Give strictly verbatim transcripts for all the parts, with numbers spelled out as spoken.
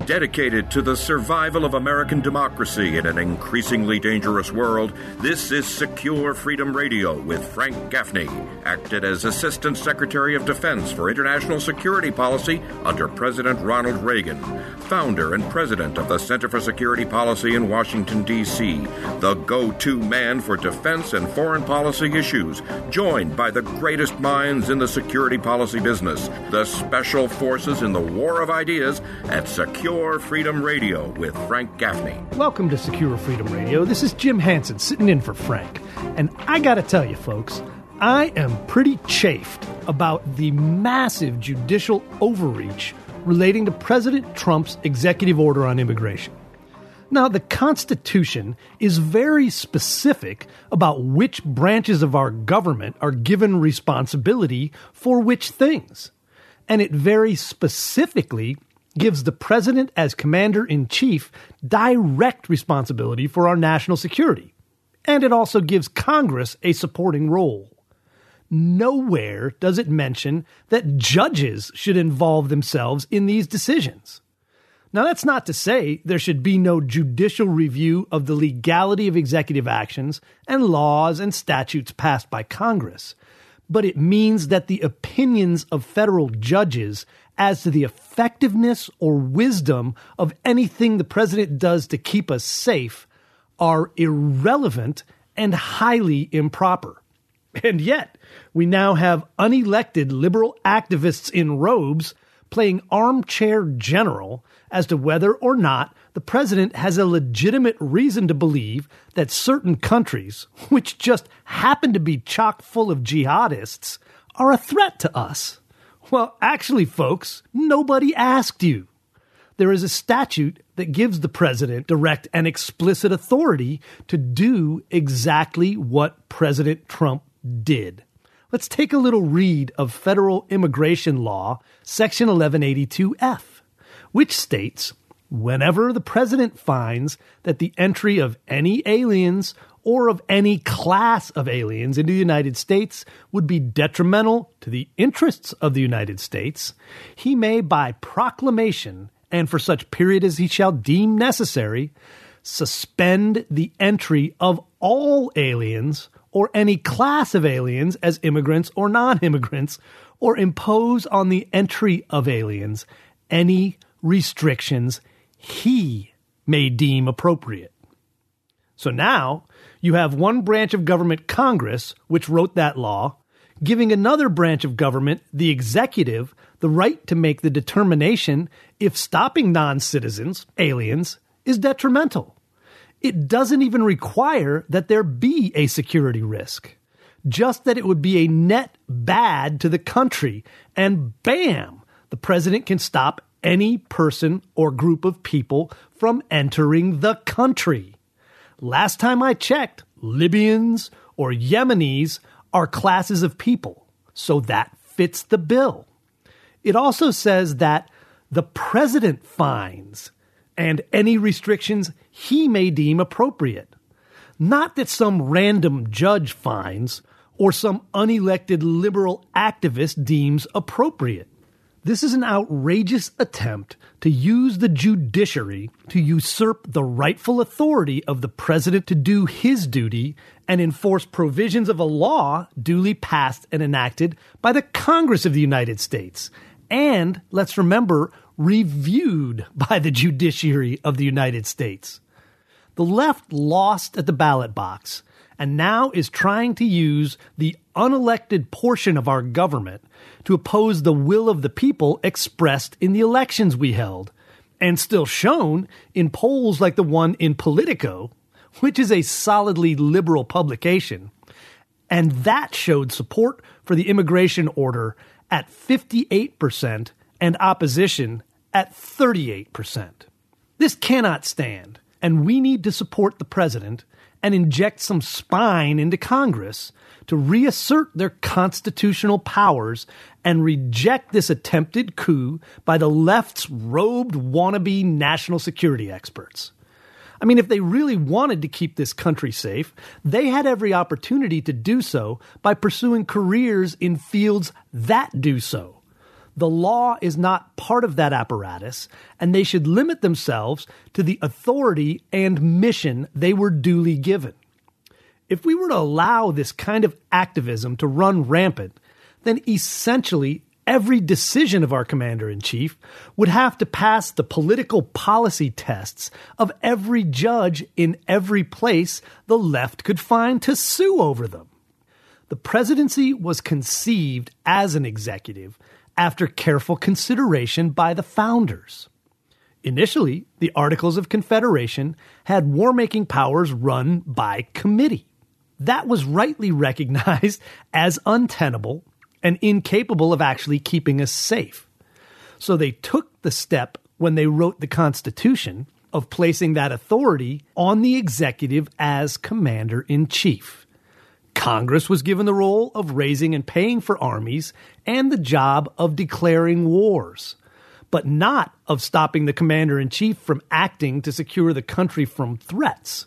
Dedicated to the survival of American democracy in an increasingly dangerous world, this is Secure Freedom Radio with Frank Gaffney, acted as Assistant Secretary of Defense for International Security Policy under President Ronald Reagan, founder and president of the Center for Security Policy in Washington, D C, the go-to man for defense and foreign policy issues, joined by the greatest minds in the security policy business, the special forces in the war of ideas at Secure Freedom Radio with Frank Gaffney. Welcome to Secure Freedom Radio. This is Jim Hansen sitting in for Frank. And I gotta tell you, folks, I am pretty chafed about the massive judicial overreach relating to President Trump's executive order on immigration. Now, the Constitution is very specific about which branches of our government are given responsibility for which things. And it very specifically gives the president as commander-in-chief direct responsibility for our national security. And it also gives Congress a supporting role. Nowhere does it mention that judges should involve themselves in these decisions. Now, that's not to say there should be no judicial review of the legality of executive actions and laws and statutes passed by Congress, but it means that the opinions of federal judges as to the effectiveness or wisdom of anything the president does to keep us safe are irrelevant and highly improper. And yet, we now have unelected liberal activists in robes playing armchair general as to whether or not the president has a legitimate reason to believe that certain countries, which just happen to be chock full of jihadists, are a threat to us. Well, actually, folks, nobody asked you. There is a statute that gives the president direct and explicit authority to do exactly what President Trump did. Let's take a little read of federal immigration law, section eleven eighty-two F, which states, whenever the president finds that the entry of any aliens or of any class of aliens into the United States would be detrimental to the interests of the United States, he may, by proclamation, and for such period as he shall deem necessary, suspend the entry of all aliens or any class of aliens as immigrants or non-immigrants, or impose on the entry of aliens any restrictions he may deem appropriate. So now, you have one branch of government, Congress, which wrote that law, giving another branch of government, the executive, the right to make the determination if stopping non-citizens, aliens, is detrimental. It doesn't even require that there be a security risk, just that it would be a net bad to the country, and bam, the president can stop any person or group of people from entering the country. Last time I checked, Libyans or Yemenis are classes of people, so that fits the bill. It also says that the president finds and any restrictions he may deem appropriate. Not that some random judge finds or some unelected liberal activist deems appropriate. This is an outrageous attempt to use the judiciary to usurp the rightful authority of the president to do his duty and enforce provisions of a law duly passed and enacted by the Congress of the United States. And, let's remember, reviewed by the judiciary of the United States. The left lost at the ballot box and now is trying to use the unelected portion of our government to oppose the will of the people expressed in the elections we held, and still shown in polls like the one in Politico, which is a solidly liberal publication. And that showed support for the immigration order at fifty-eight percent and opposition at thirty-eight percent. This cannot stand, and we need to support the president and inject some spine into Congress to reassert their constitutional powers and reject this attempted coup by the left's robed wannabe national security experts. I mean, if they really wanted to keep this country safe, they had every opportunity to do so by pursuing careers in fields that do so. The law is not part of that apparatus, and they should limit themselves to the authority and mission they were duly given. If we were to allow this kind of activism to run rampant, then essentially every decision of our commander-in-chief would have to pass the political policy tests of every judge in every place the left could find to sue over them. The presidency was conceived as an executive after careful consideration by the founders. Initially, the Articles of Confederation had war-making powers run by committee. That was rightly recognized as untenable and incapable of actually keeping us safe. So they took the step when they wrote the Constitution of placing that authority on the executive as commander-in-chief. Congress was given the role of raising and paying for armies and the job of declaring wars, but not of stopping the commander-in-chief from acting to secure the country from threats.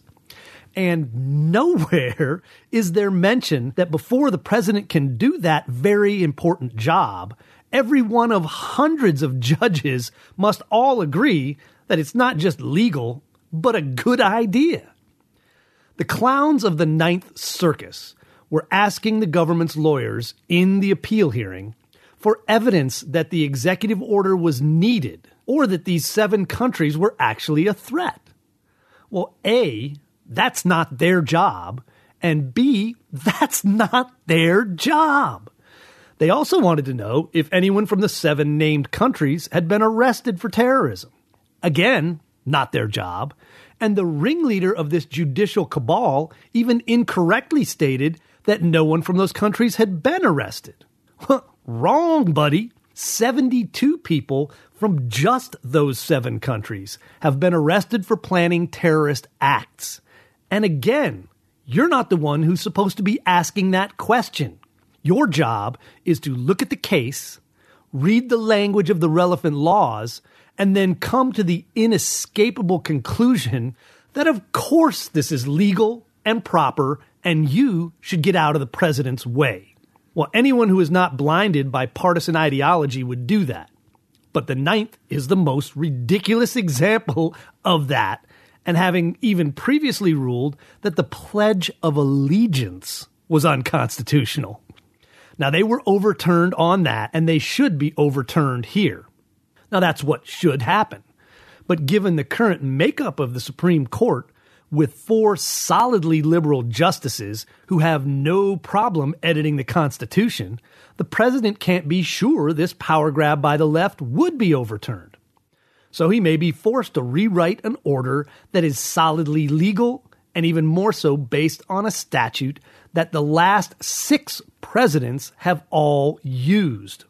And nowhere is there mention that before the president can do that very important job, every one of hundreds of judges must all agree that it's not just legal, but a good idea. The clowns of the Ninth Circus were asking the government's lawyers in the appeal hearing for evidence that the executive order was needed or that these seven countries were actually a threat. Well, A, that's not their job, and B, that's not their job. They also wanted to know if anyone from the seven named countries had been arrested for terrorism. Again, not their job. And the ringleader of this judicial cabal even incorrectly stated that no one from those countries had been arrested. Wrong, buddy. seventy-two people from just those seven countries have been arrested for planning terrorist acts. And again, you're not the one who's supposed to be asking that question. Your job is to look at the case, read the language of the relevant laws, and then come to the inescapable conclusion that of course this is legal and proper and you should get out of the president's way. Well, anyone who is not blinded by partisan ideology would do that. But the ninth is the most ridiculous example of that, and having even previously ruled that the Pledge of Allegiance was unconstitutional. Now, they were overturned on that, and they should be overturned here. Now, that's what should happen. But given the current makeup of the Supreme Court, with four solidly liberal justices who have no problem editing the Constitution, the president can't be sure this power grab by the left would be overturned. So he may be forced to rewrite an order that is solidly legal and even more so based on a statute that the last six presidents have all used.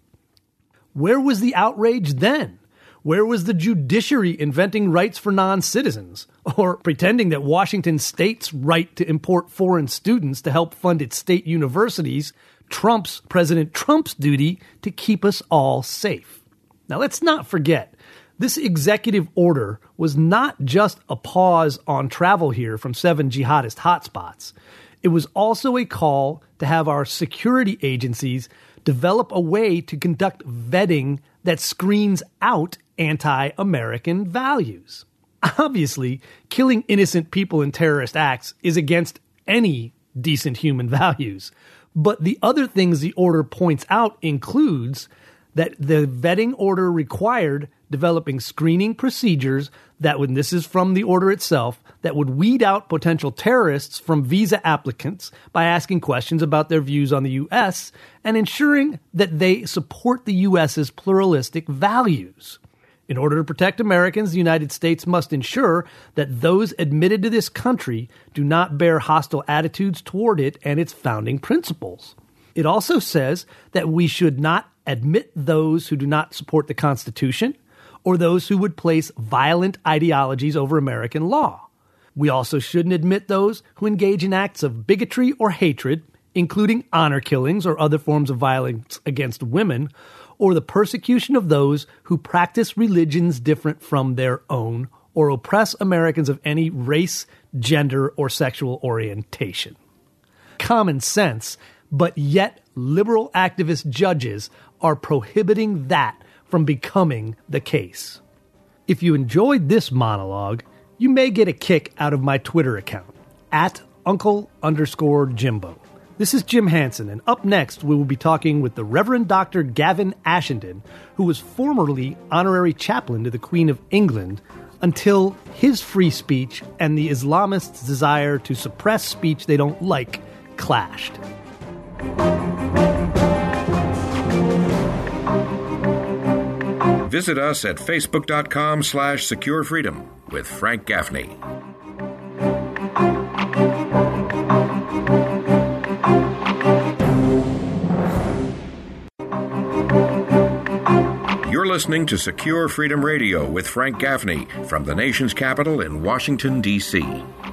Where was the outrage then? Where was the judiciary inventing rights for non-citizens or pretending that Washington State's right to import foreign students to help fund its state universities trumps President Trump's duty to keep us all safe? Now, let's not forget, this executive order was not just a pause on travel here from seven jihadist hotspots. It was also a call to have our security agencies develop a way to conduct vetting that screens out anti-American values. Obviously, killing innocent people in terrorist acts is against any decent human values. But the other things the order points out includes that the vetting order required developing screening procedures that would, this is from the order itself, that would weed out potential terrorists from visa applicants by asking questions about their views on the U S and ensuring that they support the U S's pluralistic values. In order to protect Americans, the United States must ensure that those admitted to this country do not bear hostile attitudes toward it and its founding principles. It also says that we should not admit those who do not support the Constitution or those who would place violent ideologies over American law. We also shouldn't admit those who engage in acts of bigotry or hatred, including honor killings or other forms of violence against women, or the persecution of those who practice religions different from their own or oppress Americans of any race, gender, or sexual orientation. Common sense, but yet liberal activist judges are prohibiting that from becoming the case. If you enjoyed this monologue, you may get a kick out of my Twitter account, at Uncle underscore Jimbo. This is Jim Hansen, and up next we will be talking with the Reverend Doctor Gavin Ashenden, who was formerly honorary chaplain to the Queen of England until his free speech and the Islamists' desire to suppress speech they don't like clashed. Visit us at facebook.com slash secure freedom with Frank Gaffney. You're listening to Secure Freedom Radio with Frank Gaffney from the nation's capital in Washington, D C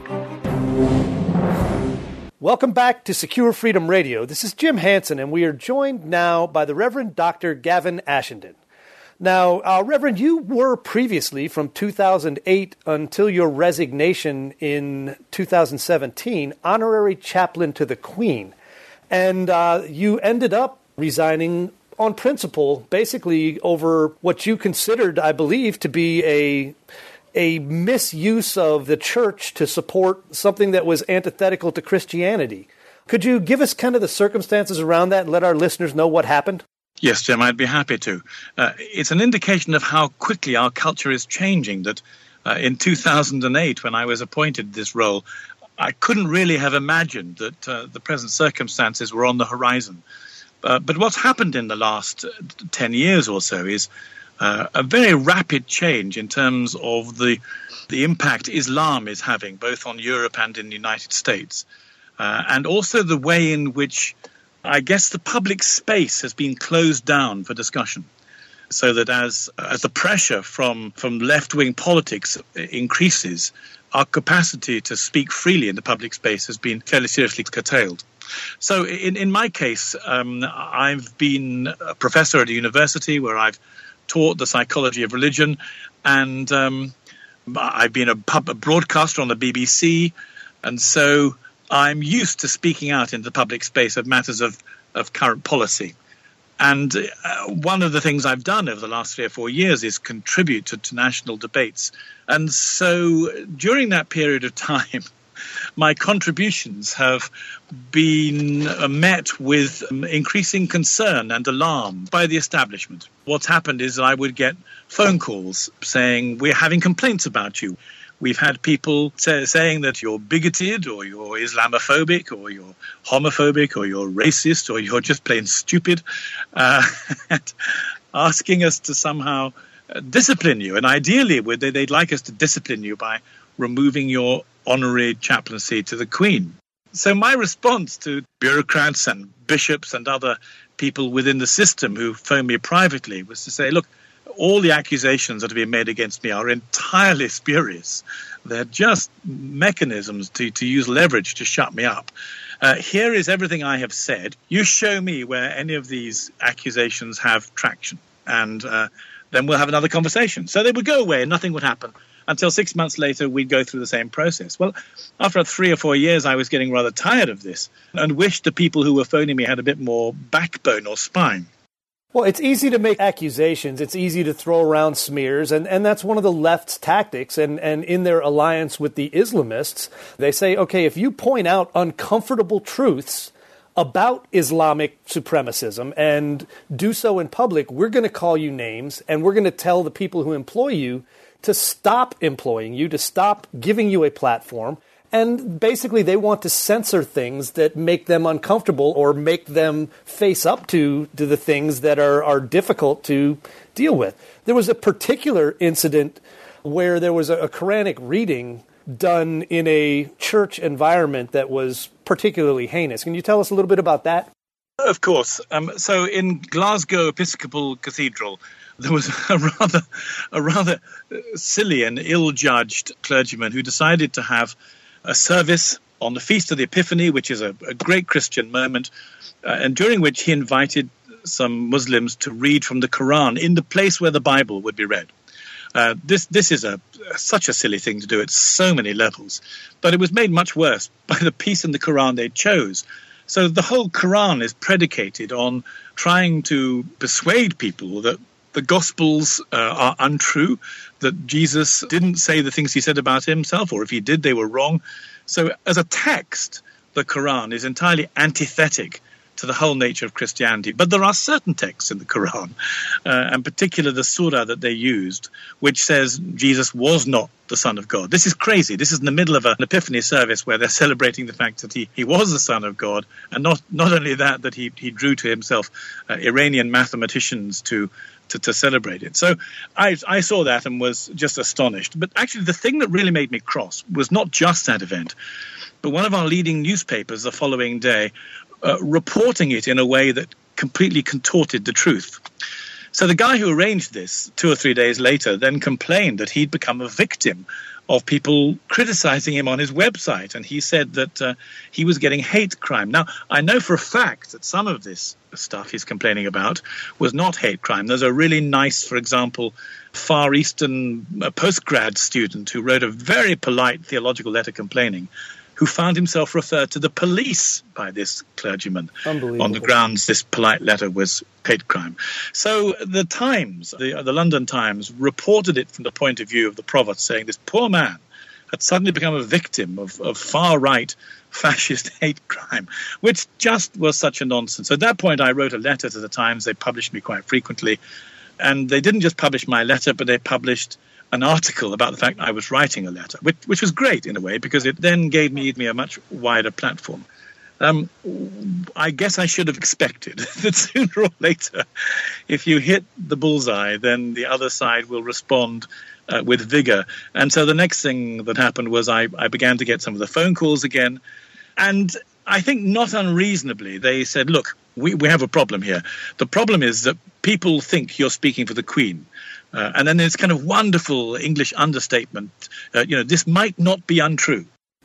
Welcome back to Secure Freedom Radio. This is Jim Hansen, and we are joined now by the Reverend Doctor Gavin Ashenden. Now, uh, Reverend, you were previously, from two thousand eight until your resignation in two thousand seventeen, honorary chaplain to the Queen. And uh, you ended up resigning on principle, basically over what you considered, I believe, to be a a misuse of the church to support something that was antithetical to Christianity. Could you give us kind of the circumstances around that and let our listeners know what happened? Yes, Jim, I'd be happy to. Uh, it's an indication of how quickly our culture is changing that uh, in two thousand eight, when I was appointed this role, I couldn't really have imagined that uh, the present circumstances were on the horizon. Uh, but what's happened in the last ten years or so is uh, a very rapid change in terms of the the impact Islam is having, both on Europe and in the United States, uh, and also the way in which, I guess, the public space has been closed down for discussion. So that as as the pressure from, from left-wing politics increases, our capacity to speak freely in the public space has been fairly seriously curtailed. So in, in my case, um, I've been a professor at a university where I've taught the psychology of religion, and um, I've been a, pub, a broadcaster on the B B C, and so I'm used to speaking out in the public space of matters of, of current policy. And uh, one of the things I've done over the last three or four years is contribute to, to national debates. And so during that period of time, my contributions have been uh, met with um, increasing concern and alarm by the establishment. What's happened is I would get phone calls saying, we're having complaints about you. We've had people say, saying that you're bigoted or you're Islamophobic or you're homophobic or you're racist or you're just plain stupid, uh, and asking us to somehow uh, discipline you. And ideally, they'd like us to discipline you by removing your honorary chaplaincy to the Queen. So my response to bureaucrats and bishops and other people within the system who phone me privately was to say, look, all the accusations that have been made against me are entirely spurious. They're just mechanisms to, to use leverage to shut me up. Uh, here is everything I have said. You show me where any of these accusations have traction, and uh, then we'll have another conversation. So they would go away and nothing would happen until six months later we'd go through the same process. Well, after three or four years, I was getting rather tired of this and wished the people who were phoning me had a bit more backbone or spine. Well, it's easy to make accusations. It's easy to throw around smears, and, and that's one of the left's tactics. And, and in their alliance with the Islamists, they say, okay, if you point out uncomfortable truths about Islamic supremacism and do so in public, we're going to call you names, and we're going to tell the people who employ you to stop employing you, to stop giving you a platform. And basically, they want to censor things that make them uncomfortable or make them face up to, to the things that are, are difficult to deal with. There was a particular incident where there was a, a Quranic reading done in a church environment that was particularly heinous. Can you tell us a little bit about that? Of course. Um, so in Glasgow Episcopal Cathedral, there was a rather, a rather silly and ill-judged clergyman who decided to have a service on the Feast of the Epiphany, which is a, a great Christian moment, uh, and during which he invited some Muslims to read from the Quran in the place where the Bible would be read. Uh, this this is a such a silly thing to do at so many levels, but it was made much worse by the piece in the Quran they chose, So the whole Quran is predicated on trying to persuade people that the Gospels uh, are untrue, that Jesus didn't say the things he said about himself, or if he did, they were wrong. So as a text, the Quran is entirely antithetic to the whole nature of Christianity. But there are certain texts in the Quran, uh, in particular the surah that they used, which says Jesus was not the Son of God. This is crazy. This is in the middle of an Epiphany service where they're celebrating the fact that he, he was the Son of God, and not, not only that, that he, he drew to himself uh, Iranian mathematicians to, to, to celebrate it. So I, I saw that and was just astonished. But actually the thing that really made me cross was not just that event, but one of our leading newspapers the following day Uh, reporting it in a way that completely contorted the truth. So the guy who arranged this two or three days later then complained that he'd become a victim of people criticizing him on his website, and he said that uh, he was getting hate crime. Now, I know for a fact that some of this stuff he's complaining about was not hate crime. There's a really nice, for example, Far Eastern uh, postgrad student who wrote a very polite theological letter complaining, who found himself referred to the police by this clergyman on the grounds this polite letter was hate crime. So the Times, the, the London Times, reported it from the point of view of the Provost, saying this poor man had suddenly become a victim of, of far-right fascist hate crime, which just was such a nonsense. So at that point, I wrote a letter to the Times. They published me quite frequently. And they didn't just publish my letter, but they published an article about the fact I was writing a letter, which, which was great in a way, because it then gave me, me a much wider platform. Um, I guess I should have expected that sooner or later, if you hit the bullseye, then the other side will respond uh, with vigor. And so the next thing that happened was I, I began to get some of the phone calls again. And I think not unreasonably, they said, look, we, we have a problem here. The problem is that people think you're speaking for the Queen. Uh, and then there's kind of wonderful English understatement. Uh, you know, this might not be untrue.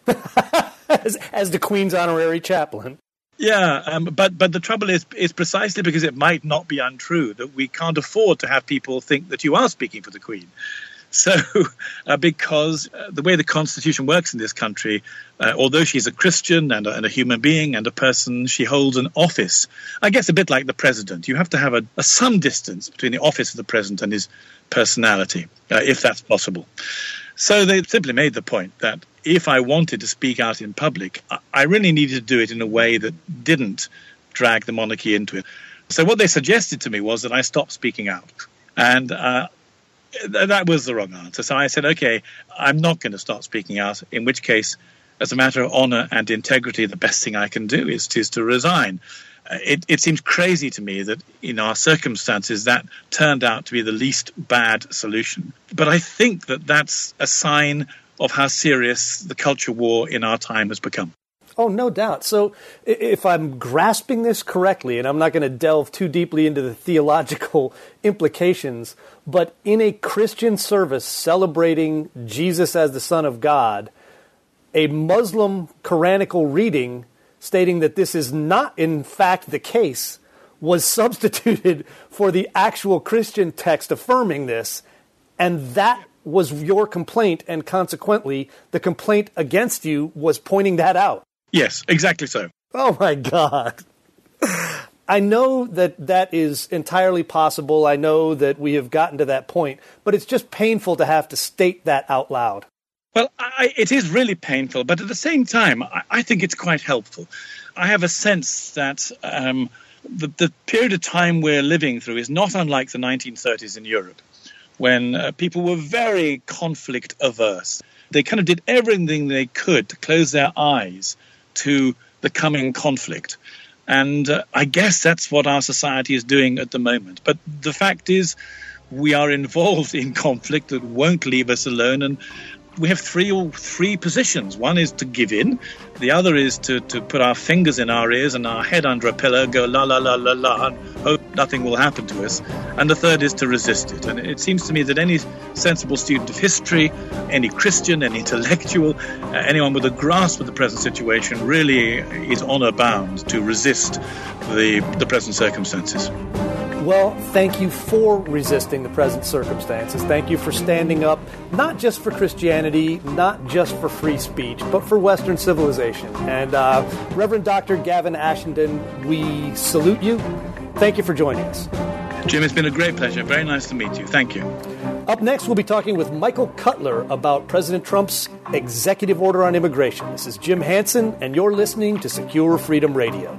as, as the Queen's honorary chaplain. Yeah, um, but but the trouble is, is precisely because it might not be untrue that we can't afford to have people think that you are speaking for the Queen. So, uh, because uh, the way the Constitution works in this country, uh, although she's a Christian and a, and a human being and a person, she holds an office. I guess a bit like the president. You have to have a, a some distance between the office of the president and his personality, uh, if that's possible. So they simply made the point that if I wanted to speak out in public, I, I really needed to do it in a way that didn't drag the monarchy into it. So what they suggested to me was that I stop speaking out. And uh, that was the wrong answer. So I said, okay, I'm not going to start speaking out, in which case, as a matter of honor and integrity, the best thing I can do is, is to resign. Uh, it, it seems crazy to me that in our circumstances that turned out to be the least bad solution. But I think that that's a sign of how serious the culture war in our time has become. Oh, no doubt. So if I'm grasping this correctly, and I'm not going to delve too deeply into the theological implications, but in a Christian service celebrating Jesus as the Son of God, a Muslim Quranical reading stating that this is not in fact the case was substituted for the actual Christian text affirming this, and that was your complaint, and consequently the complaint against you was pointing that out. Yes, exactly so. Oh, my God. I know that that is entirely possible. I know that we have gotten to that point, but it's just painful to have to state that out loud. Well, I, it is really painful, but at the same time, I, I think it's quite helpful. I have a sense that um, the, the period of time we're living through is not unlike the nineteen thirties in Europe, when uh, people were very conflict averse. They kind of did everything they could to close their eyes to the coming conflict. And uh, I guess that's what our society is doing at the moment. But the fact is, we are involved in conflict that won't leave us alone. And we have three or three positions. One is to give in. The other is to, to put our fingers in our ears and our head under a pillow, go la, la, la, la, la, and hope nothing will happen to us. And the third is to resist it. And it seems to me that any sensible student of history, any Christian, any intellectual, uh, anyone with a grasp of the present situation really is honor bound to resist the, the present circumstances. Well, thank you for resisting the present circumstances. Thank you for standing up, not just for Christianity, not just for free speech, but for Western civilization. And uh, Reverend Doctor Gavin Ashenden, we salute you. Thank you for joining us. Jim, it's been a great pleasure. Very nice to meet you. Thank you. Up next, we'll be talking with Michael Cutler about President Trump's executive order on immigration. This is Jim Hansen, and you're listening to Secure Freedom Radio.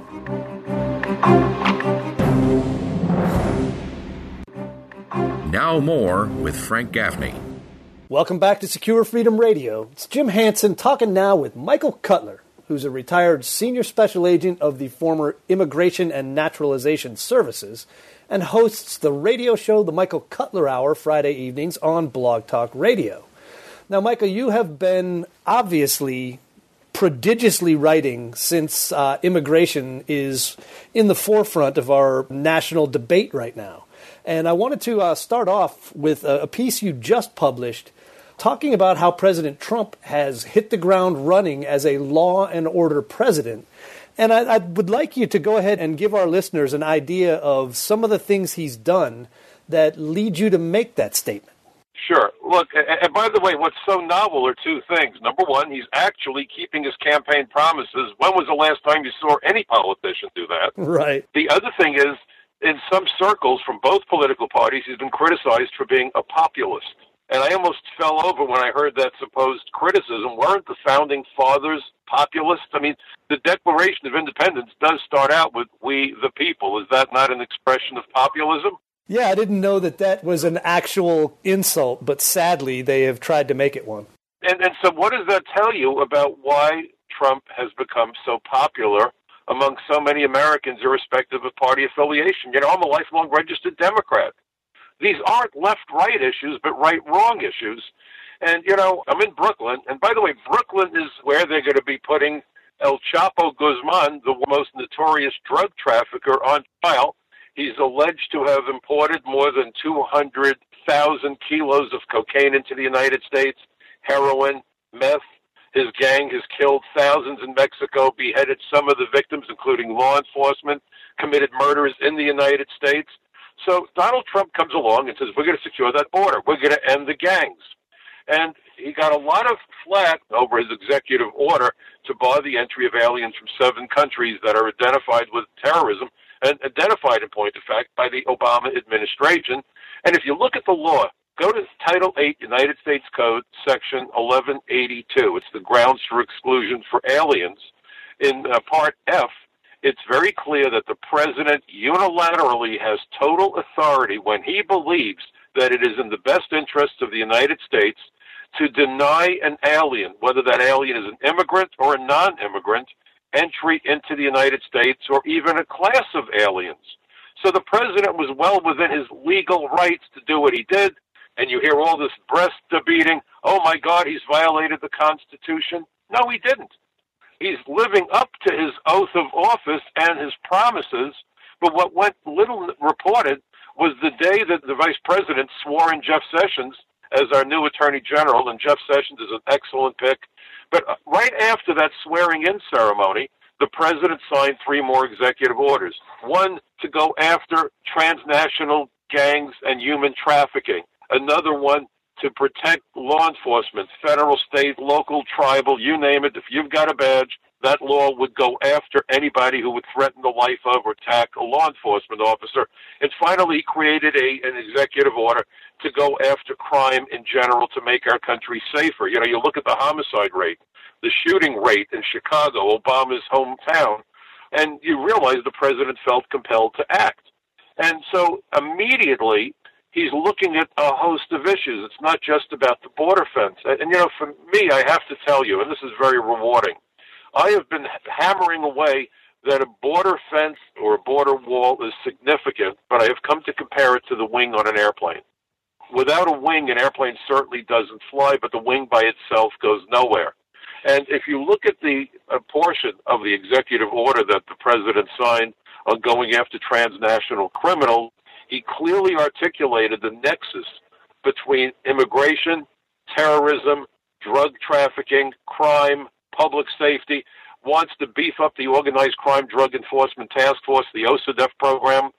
Now more with Frank Gaffney. Welcome back to Secure Freedom Radio. It's Jim Hansen talking now with Michael Cutler, who's a retired senior special agent of the former Immigration and Naturalization Services, and hosts the radio show The Michael Cutler Hour Friday evenings on Blog Talk Radio. Now, Michael, you have been obviously prodigiously writing since uh, immigration is in the forefront of our national debate right now. And I wanted to uh, start off with a, a piece you just published talking about how President Trump has hit the ground running as a law and order president. And I, I would like you to go ahead and give our listeners an idea of some of the things he's done that lead you to make that statement. Sure. Look, and by the way, what's so novel are two things. Number one, he's actually keeping his campaign promises. When was the last time you saw any politician do that? Right. The other thing is, in some circles from both political parties, he's been criticized for being a populist. And I almost fell over when I heard that supposed criticism. Weren't the founding fathers populists? I mean, the Declaration of Independence does start out with "we the people." Is that not an expression of populism? Yeah, I didn't know that that was an actual insult, but sadly they have tried to make it one. And, and so what does that tell you about why Trump has become so popular among so many Americans, irrespective of party affiliation? You know, I'm a lifelong registered Democrat. These aren't left-right issues, but right-wrong issues. And, you know, I'm in Brooklyn. And by the way, Brooklyn is where they're going to be putting El Chapo Guzman, the most notorious drug trafficker, on trial. He's alleged to have imported more than two hundred thousand kilos of cocaine into the United States, heroin, meth. His gang has killed thousands in Mexico, beheaded some of the victims, including law enforcement, committed murders in the United States. So Donald Trump comes along and says, we're going to secure that border. We're going to end the gangs. And he got a lot of flack over his executive order to bar the entry of aliens from seven countries that are identified with terrorism, and identified, in point of fact, by the Obama administration. And if you look at the law, go to Title eight, United States Code, Section eleven eighty-two. It's the grounds for exclusion for aliens. In uh, Part F, it's very clear that the president unilaterally has total authority when he believes that it is in the best interest of the United States to deny an alien, whether that alien is an immigrant or a non-immigrant, entry into the United States or even a class of aliens. So the president was well within his legal rights to do what he did, and you hear all this breast beating, oh my God, he's violated the Constitution. No, he didn't. He's living up to his oath of office and his promises, but what went little reported was the day that the vice president swore in Jeff Sessions as our new attorney general, and Jeff Sessions is an excellent pick. But right after that swearing-in ceremony, the president signed three more executive orders. One to go after transnational gangs and human trafficking. Another one to protect law enforcement, federal, state, local, tribal, you name it. If you've got a badge, that law would go after anybody who would threaten the life of or attack a law enforcement officer. And finally, he created a, an executive order to go after crime in general to make our country safer. You know, you look at the homicide rate, the shooting rate in Chicago, Obama's hometown, and you realize the president felt compelled to act. And so immediately, he's looking at a host of issues. It's not just about the border fence. And, you know, for me, I have to tell you, and this is very rewarding, I have been hammering away that a border fence or a border wall is significant, but I have come to compare it to the wing on an airplane. Without a wing, an airplane certainly doesn't fly, but the wing by itself goes nowhere. And if you look at the uh, portion of the executive order that the president signed on going after transnational criminals, he clearly articulated the nexus between immigration, terrorism, drug trafficking, crime, public safety, wants to beef up the Organized Crime Drug Enforcement Task Force, the O S I D E F program.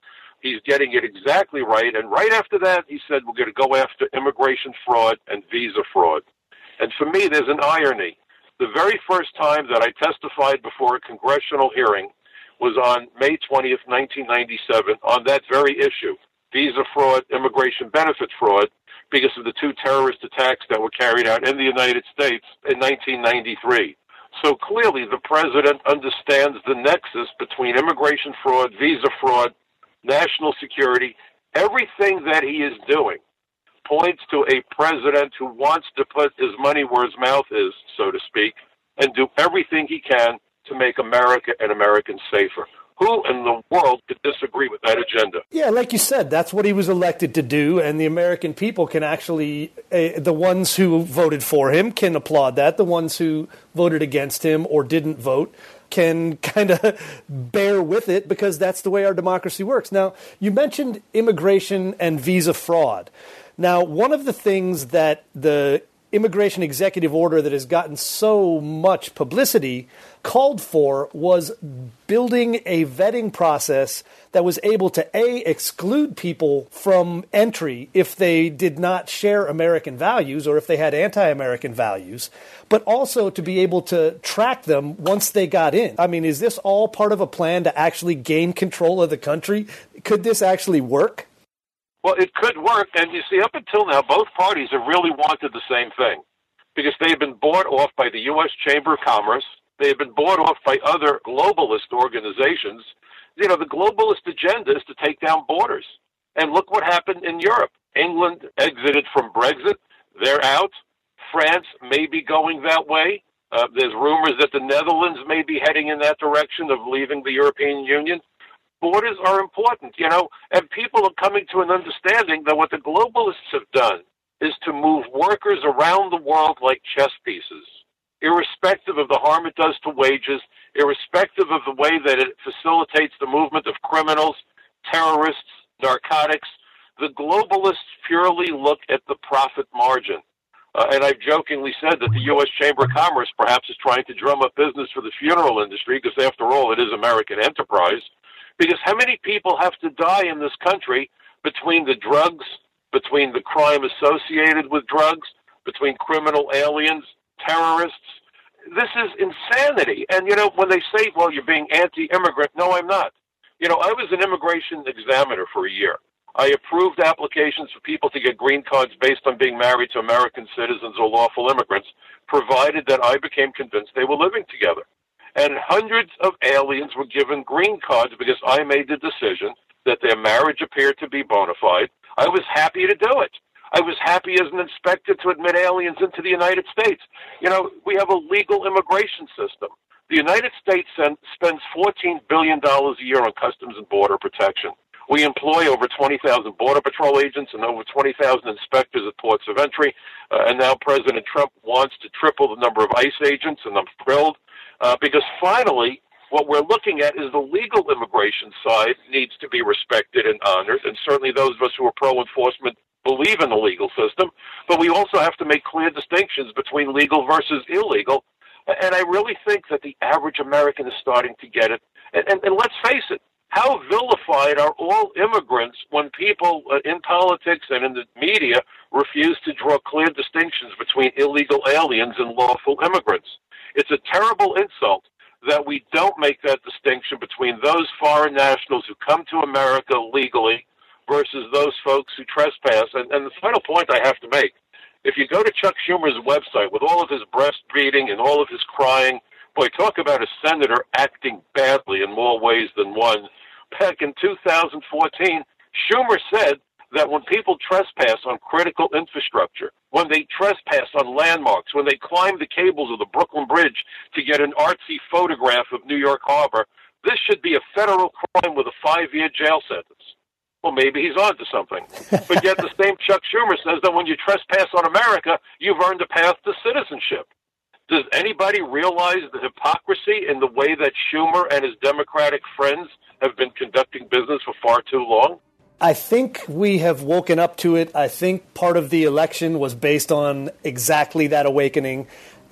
He's getting it exactly right. And right after that, he said, we're going to go after immigration fraud and visa fraud. And for me, there's an irony. The very first time that I testified before a congressional hearing was on May twentieth, nineteen ninety-seven, on that very issue, visa fraud, immigration benefit fraud, because of the two terrorist attacks that were carried out in the United States in nineteen ninety-three. So clearly the president understands the nexus between immigration fraud, visa fraud, national security. Everything that he is doing points to a president who wants to put his money where his mouth is, so to speak, and do everything he can to make America and Americans safer. Who in the world could disagree with that agenda? Yeah, like you said, that's what he was elected to do, and the American people can actually, uh, the ones who voted for him can applaud that. The ones who voted against him or didn't vote can kind of bear with it because that's the way our democracy works. Now, you mentioned immigration and visa fraud. Now, one of the things that the immigration executive order that has gotten so much publicity called for was building a vetting process that was able to, A, exclude people from entry if they did not share American values or if they had anti-American values, but also to be able to track them once they got in. I mean, is this all part of a plan to actually gain control of the country? Could this actually work? Well, it could work, and you see, up until now, both parties have really wanted the same thing, because they've been bought off by the U S Chamber of Commerce, they've been bought off by other globalist organizations. You know, the globalist agenda is to take down borders. And look what happened in Europe. England exited from Brexit. They're out. France may be going that way. Uh, there's rumors that the Netherlands may be heading in that direction of leaving the European Union. Borders are important, you know, and people are coming to an understanding that what the globalists have done is to move workers around the world like chess pieces, irrespective of the harm it does to wages, irrespective of the way that it facilitates the movement of criminals, terrorists, narcotics. The globalists purely look at the profit margin. Uh, and I've jokingly said that the U S Chamber of Commerce perhaps is trying to drum up business for the funeral industry, because after all, it is American enterprise. Because how many people have to die in this country between the drugs, between the crime associated with drugs, between criminal aliens, terrorists? This is insanity. And, you know, when they say, well, you're being anti-immigrant, no, I'm not. You know, I was an immigration examiner for a year. I approved applications for people to get green cards based on being married to American citizens or lawful immigrants, provided that I became convinced they were living together. And hundreds of aliens were given green cards because I made the decision that their marriage appeared to be bona fide. I was happy to do it. I was happy as an inspector to admit aliens into the United States. You know, we have a legal immigration system. The United States spends fourteen billion dollars a year on Customs and Border Protection. We employ over twenty thousand Border Patrol agents and over twenty thousand inspectors at ports of entry. Uh, and now President Trump wants to triple the number of ICE agents, and I'm thrilled. Uh, because finally, what we're looking at is the legal immigration side needs to be respected and honored, and certainly those of us who are pro-enforcement believe in the legal system, but we also have to make clear distinctions between legal versus illegal, and I really think that the average American is starting to get it. And, and, and let's face it, how vilified are all immigrants when people uh, in politics and in the media refuse to draw clear distinctions between illegal aliens and lawful immigrants? It's a terrible insult that we don't make that distinction between those foreign nationals who come to America legally versus those folks who trespass. And, and the final point I have to make, if you go to Chuck Schumer's website with all of his breastfeeding and all of his crying, boy, talk about a senator acting badly in more ways than one. Back in two thousand fourteen, Schumer said that when people trespass on critical infrastructure, when they trespass on landmarks, when they climb the cables of the Brooklyn Bridge to get an artsy photograph of New York Harbor, this should be a federal crime with a five-year jail sentence. Well, maybe he's on to something. But yet the same Chuck Schumer says that when you trespass on America, you've earned a path to citizenship. Does anybody realize the hypocrisy in the way that Schumer and his Democratic friends have been conducting business for far too long? I think we have woken up to it. I think part of the election was based on exactly that awakening.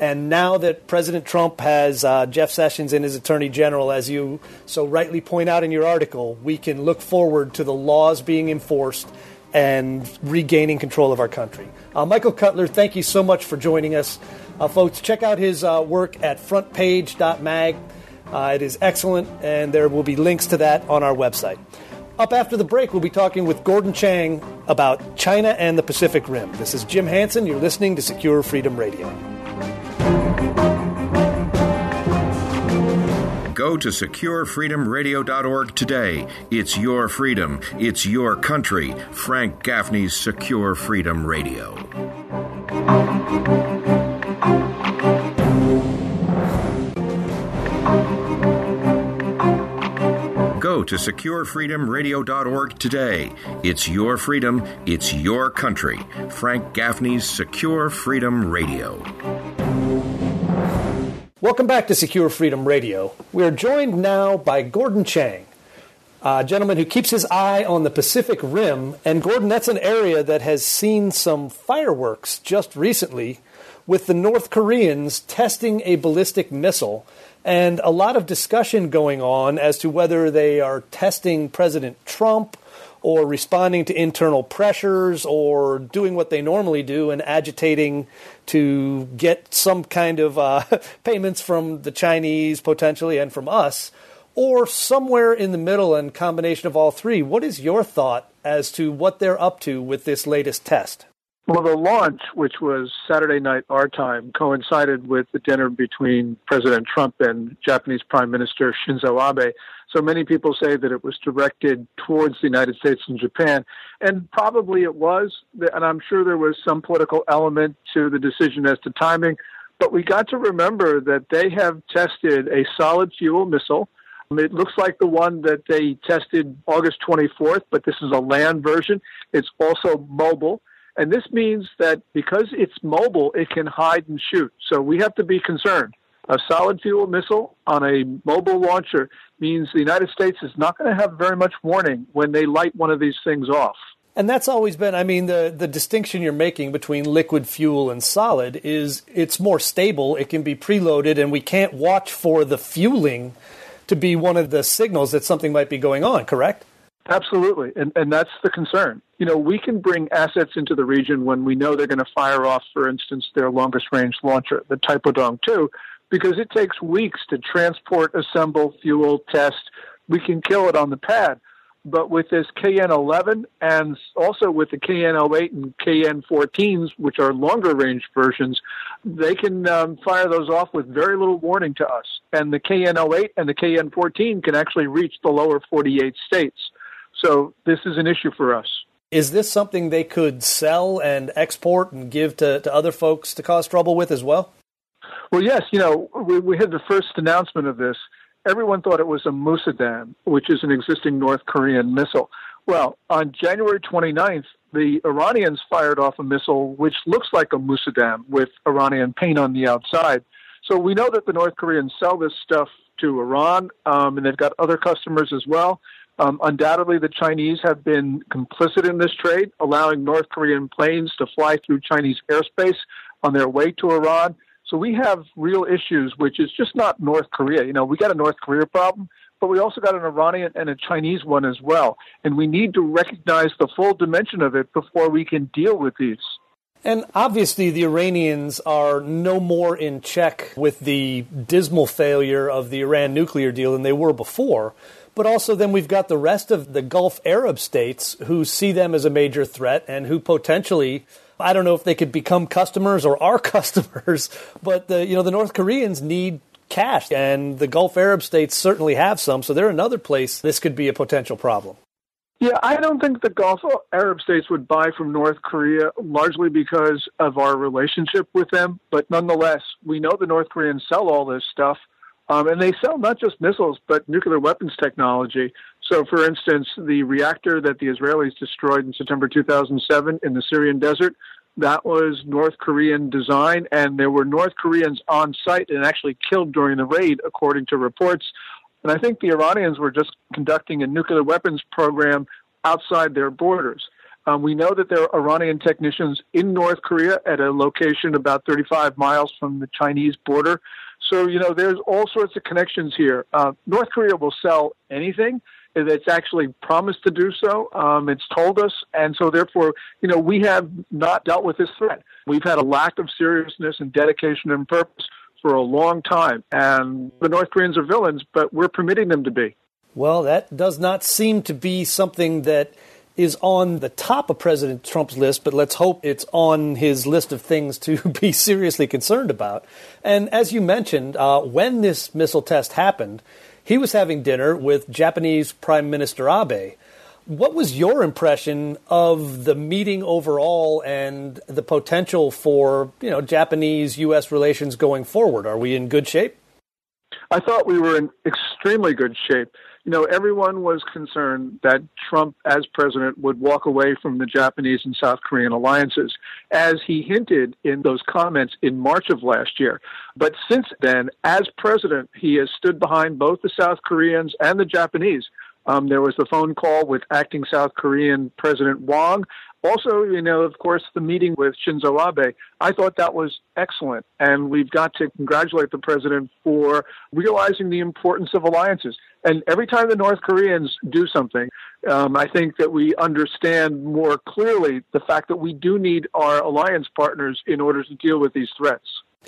And now that President Trump has uh, Jeff Sessions in as Attorney General, as you so rightly point out in your article, we can look forward to the laws being enforced and regaining control of our country. Uh, Michael Cutler, thank you so much for joining us. Uh, folks, check out his uh, work at front page dot mag. Uh, it is excellent, and there will be links to that on our website. Up after the break, we'll be talking with Gordon Chang about China and the Pacific Rim. This is Jim Hansen. You're listening to Secure Freedom Radio. Go to secure freedom radio dot org today. It's your freedom. It's your country. Frank Gaffney's Secure Freedom Radio. Go to secure freedom radio dot org today. It's your freedom. It's your country. Frank Gaffney's Secure Freedom Radio. Welcome back to Secure Freedom Radio. We are joined now by Gordon Chang, a gentleman who keeps his eye on the Pacific Rim. And Gordon, that's an area that has seen some fireworks just recently with the North Koreans testing a ballistic missile, and a lot of discussion going on as to whether they are testing President Trump or responding to internal pressures or doing what they normally do and agitating to get some kind of uh, payments from the Chinese potentially and from us, or somewhere in the middle and combination of all three. What is your thought as to what they're up to with this latest test? Well, the launch, which was Saturday night our time, coincided with the dinner between President Trump and Japanese Prime Minister Shinzo Abe. So many people say that it was directed towards the United States and Japan, and probably it was, and I'm sure there was some political element to the decision as to timing, but we got to remember that they have tested a solid fuel missile. It looks like the one that they tested August twenty-fourth, but this is a land version. It's also mobile. And this means that because it's mobile, it can hide and shoot. So we have to be concerned. A solid fuel missile on a mobile launcher means the United States is not going to have very much warning when they light one of these things off. And that's always been, I mean, the, the distinction you're making between liquid fuel and solid is it's more stable. It can be preloaded, and we can't watch for the fueling to be one of the signals that something might be going on, correct? Absolutely, and and that's the concern. You know, we can bring assets into the region when we know they're going to fire off, for instance, their longest-range launcher, the Taepodong two, because it takes weeks to transport, assemble, fuel, test. We can kill it on the pad. But with this K N eleven and also with the K N oh eight and K N fourteens, which are longer-range versions, they can um, fire those off with very little warning to us. And the K N oh eight and the K N fourteen can actually reach the lower forty-eight states. So this is an issue for us. Is this something they could sell and export and give to, to other folks to cause trouble with as well? Well, yes. You know, we, we had the first announcement of this. Everyone thought it was a Musadam, which is an existing North Korean missile. Well, on January twenty-ninth, the Iranians fired off a missile which looks like a Musadam with Iranian paint on the outside. So we know that the North Koreans sell this stuff to Iran, um, and they've got other customers as well. Um, undoubtedly, the Chinese have been complicit in this trade, allowing North Korean planes to fly through Chinese airspace on their way to Iran. So we have real issues, which is just not North Korea. You know, we got a North Korea problem, but we also got an Iranian and a Chinese one as well. And we need to recognize the full dimension of it before we can deal with these. And obviously the Iranians are no more in check with the dismal failure of the Iran nuclear deal than they were before. But also then we've got the rest of the Gulf Arab states who see them as a major threat and who potentially, I don't know if they could become customers or are customers, but the, you know, the North Koreans need cash, and the Gulf Arab states certainly have some, so they're another place this could be a potential problem. Yeah, I don't think the Gulf Arab states would buy from North Korea, largely because of our relationship with them. But nonetheless, we know the North Koreans sell all this stuff, um, and they sell not just missiles, but nuclear weapons technology. So, for instance, the reactor that the Israelis destroyed in September two thousand seven in the Syrian desert, that was North Korean design, and there were North Koreans on site and actually killed during the raid, according to reports. And I think the Iranians were just conducting a nuclear weapons program outside their borders. Um, we know that there are Iranian technicians in North Korea at a location about thirty-five miles from the Chinese border. So, you know, there's all sorts of connections here. Uh, North Korea will sell anything that's actually promised to do so. Um, it's told us. And so, therefore, you know, we have not dealt with this threat. We've had a lack of seriousness and dedication and purpose for a long time. And the North Koreans are villains, but we're permitting them to be. Well, that does not seem to be something that is on the top of President Trump's list, but let's hope it's on his list of things to be seriously concerned about. And as you mentioned, uh, when this missile test happened, he was having dinner with Japanese Prime Minister Abe. What was your impression of the meeting overall and the potential for, you know, Japanese-U S relations going forward? Are we in good shape? I thought we were in extremely good shape. You know, everyone was concerned that Trump, as president, would walk away from the Japanese and South Korean alliances, as he hinted in those comments in March of last year. But since then, as president, he has stood behind both the South Koreans and the Japanese. Um, there was the phone call with acting South Korean President Wang. Also, you know, of course, the meeting with Shinzo Abe. I thought that was excellent. And we've got to congratulate the president for realizing the importance of alliances. And every time the North Koreans do something, um, I think that we understand more clearly the fact that we do need our alliance partners in order to deal with these threats.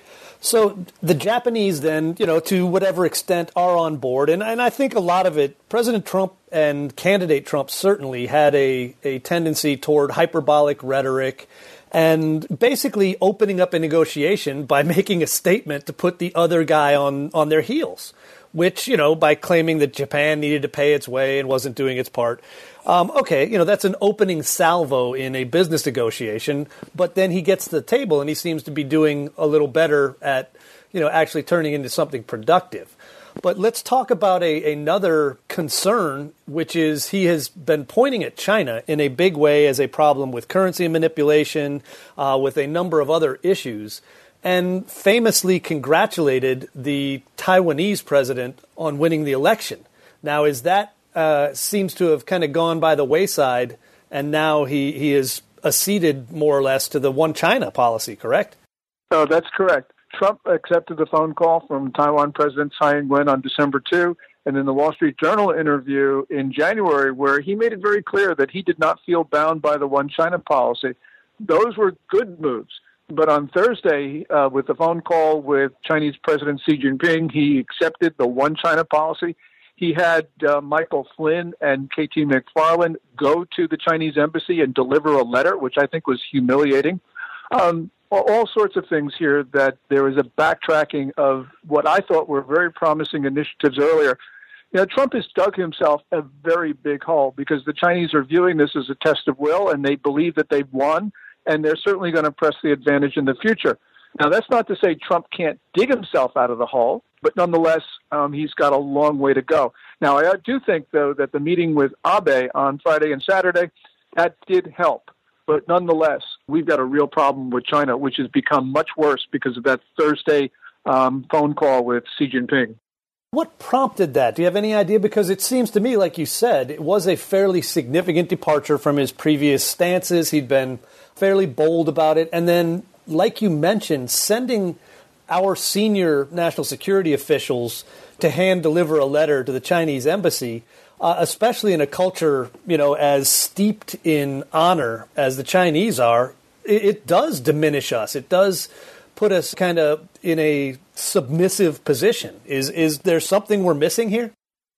So the Japanese then, you know, to whatever extent are on board. And, and I think a lot of it, President Trump and candidate Trump certainly had a, a tendency toward hyperbolic rhetoric and basically opening up a negotiation by making a statement to put the other guy on, on their heels, which, you know, by claiming that Japan needed to pay its way and wasn't doing its part. Um, okay, you know, that's an opening salvo in a business negotiation, but then he gets to the table and he seems to be doing a little better at, you know, actually turning into something productive. But let's talk about a, another concern, which is he has been pointing at China in a big way as a problem with currency manipulation, uh, with a number of other issues, and famously congratulated the Taiwanese president on winning the election. Now, is that Uh, seems to have kind of gone by the wayside, and now he, he is acceded more or less to the one China policy, correct? Oh, that's correct. Trump accepted the phone call from Taiwan President Tsai Ing-wen on December second, and in the Wall Street Journal interview in January, where he made it very clear that he did not feel bound by the one China policy. Those were good moves. But on Thursday, uh, with the phone call with Chinese President Xi Jinping, he accepted the one China policy. He had uh, Michael Flynn and K T McFarland go to the Chinese embassy and deliver a letter, which I think was humiliating. Um, all sorts of things here that there is a backtracking of what I thought were very promising initiatives earlier. You know, Trump has dug himself a very big hole because the Chinese are viewing this as a test of will, and they believe that they've won, and they're certainly going to press the advantage in the future. Now, that's not to say Trump can't dig himself out of the hole, but nonetheless, um, he's got a long way to go. Now, I do think, though, that the meeting with Abe on Friday and Saturday, that did help. But nonetheless, we've got a real problem with China, which has become much worse because of that Thursday um, phone call with Xi Jinping. What prompted that? Do you have any idea? Because it seems to me, like you said, it was a fairly significant departure from his previous stances. He'd been fairly bold about it. And then, like you mentioned, sending our senior national security officials to hand deliver a letter to the Chinese embassy, uh, especially in a culture, you know, as steeped in honor as the Chinese are, it, it does diminish us. It does put us kind of in a submissive position. Is is there something we're missing here?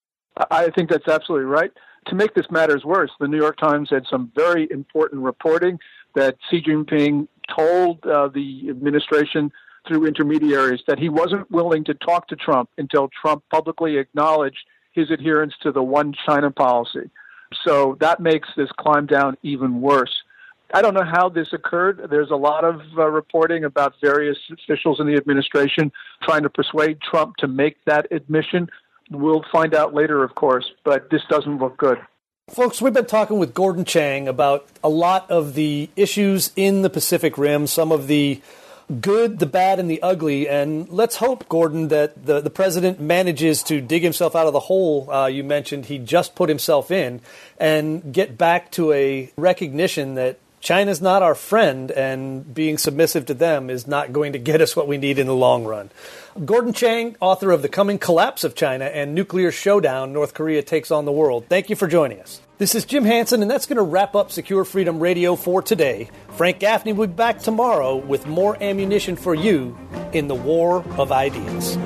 I think that's absolutely right. To make this matters worse, the New York Times had some very important reporting that Xi Jinping told uh, the administration through intermediaries that he wasn't willing to talk to Trump until Trump publicly acknowledged his adherence to the one China policy. So that makes this climb down even worse. I don't know how this occurred. There's a lot of uh, reporting about various officials in the administration trying to persuade Trump to make that admission. We'll find out later, of course, but this doesn't look good. Folks, we've been talking with Gordon Chang about a lot of the issues in the Pacific Rim, some of the good, the bad, and the ugly. And let's hope, Gordon, that the, the president manages to dig himself out of the hole uh, you mentioned he just put himself in and get back to a recognition that China's not our friend, and being submissive to them is not going to get us what we need in the long run. Gordon Chang, author of The Coming Collapse of China and Nuclear Showdown, North Korea Takes on the World. Thank you for joining us. This is Jim Hansen, and that's going to wrap up Secure Freedom Radio for today. Frank Gaffney will be back tomorrow with more ammunition for you in the war of ideas.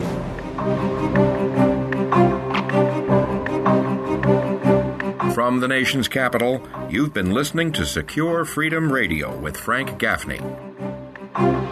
From the nation's capital, you've been listening to Secure Freedom Radio with Frank Gaffney.